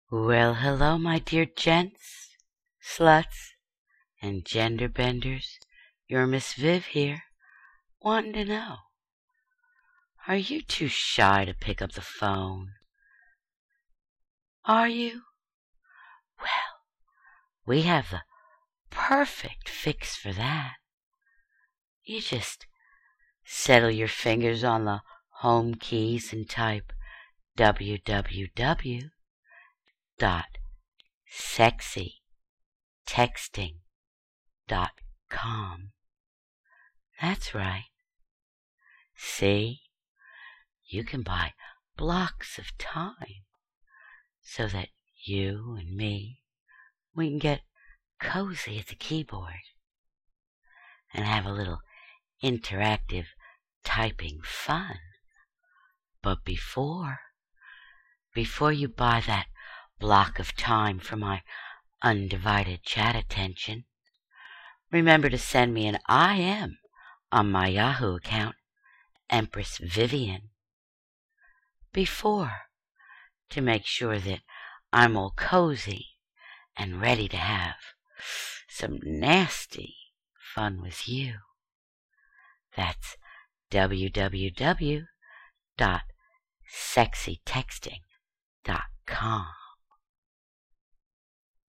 Well, hello, my dear gents, sluts, and gender benders. Your Miss Viv here, wanting to know, are you too shy to pick up the phone? Are you? Well, we have the perfect fix for that. You just settle your fingers on the home keys and type www.sexytexting.com. That's right. See, you can buy blocks of time so that you and me, we can get cozy at the keyboard and have a little interactive typing fun. But before you buy that block of time for my undivided chat attention, remember to send me an IM on my Yahoo account, Empress Vivian. To make sure that I'm all cozy and ready to have some nasty fun with you. That's www.sexytexting.com.